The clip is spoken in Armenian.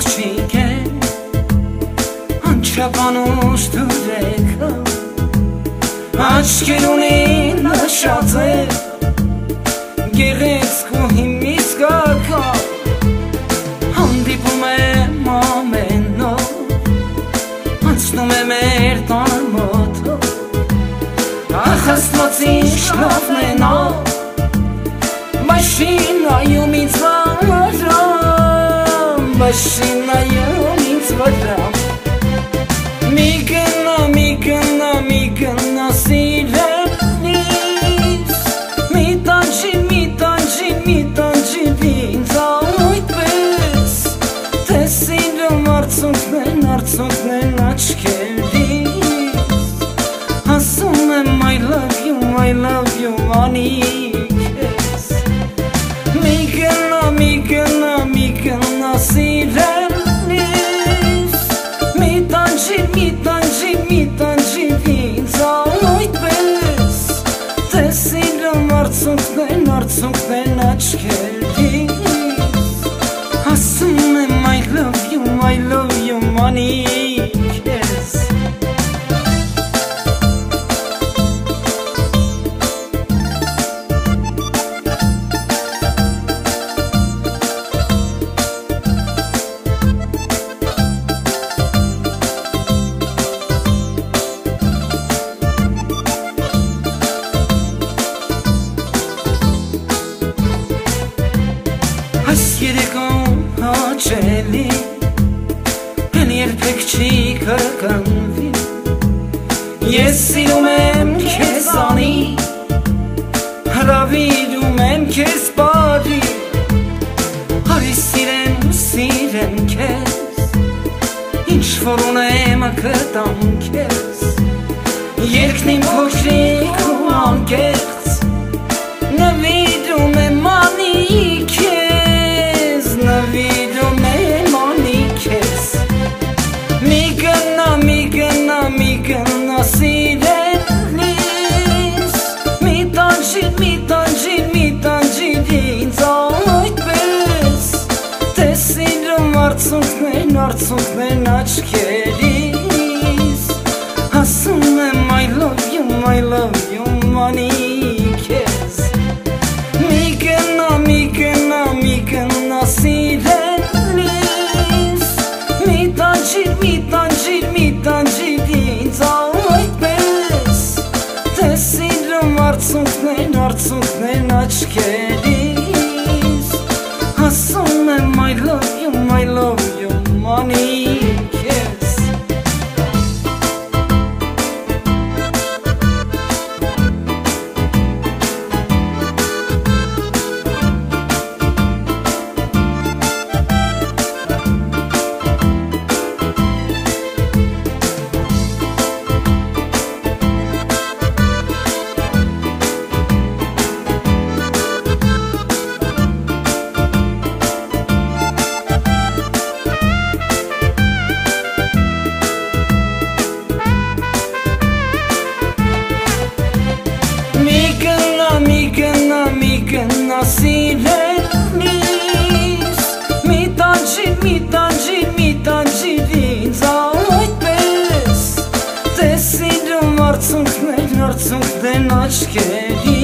փոքրիկ է Անչապանուշ դուրեկը Աչքեր ունի նշած է Գեղեցք ու հիմից գարկա Հանդիպում եմ ամեն օր Անցնում է մեր տան մոտով Ախ աստված ինչ լավն է նա Մաշինայում ինձ վարամ Մաշինայում ինձ վարամ Մի գնա սիրելիս Մի տանջի ինձ այդպես Թե սիրում արցունքն են աչքերիս Ասում եմ I love you անիք ես Մի գնա սիրելիս Մի տանջի ինձ այդպես Թե սիրում արցունքն են աչքերիս Ասում եմ I love you անիք ես Այս երեկոն հաճելի Են երբեք չի կրկնվի Ես սիրում եմ քեզ անի Հրավիրում եմ քեզ բարի Արի սիրեմ քեզ Ինչ որ ունեմ կտամ քեզ Երկն իմ փոքրիկ ու անկեղծ Նվիրում եմ անի քեզ Նվիրում եմ անի քեզ Մի գնա սիրելիս Մի տանջի ինձ այդպես Թե սիրում արցունքն են աչքերիս Ասում եմ I love you անիք ես Մի գնա սիրելիս Մի տանջի ինձ այդպես Թե սիրում արցունքն են աչքերիս Ասում եմ I love you անիք ես Մի գնա սիրելիս Մի տանջի ինձ այդպես Թե սիրում արցունքն են աչքերիս